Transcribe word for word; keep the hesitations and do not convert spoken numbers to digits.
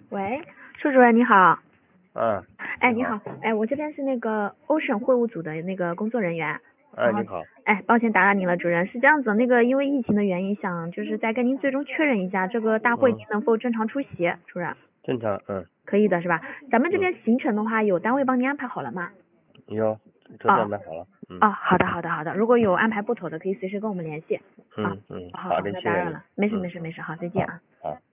喂，舒主任你好。 嗯。 哎，你好，哎，我这边是那个欧省会务组的那个工作人员。 哎，你好。 哎，抱歉打扰您了，主任。是这样子，那个因为疫情的原因，想就是再跟您最终确认一下，这个大会您能否正常出席，主任？ 正常，嗯。 可以的是吧？咱们这边行程的话，有单位帮您安排好了吗？ 有，车子安排好了。嗯。 哦，好的好的好的，如果有安排不妥的，可以随时跟我们联系。 嗯嗯， 好， 好的， 那谢谢你。 打扰了，没事嗯没事没事，好，再见啊。 好。好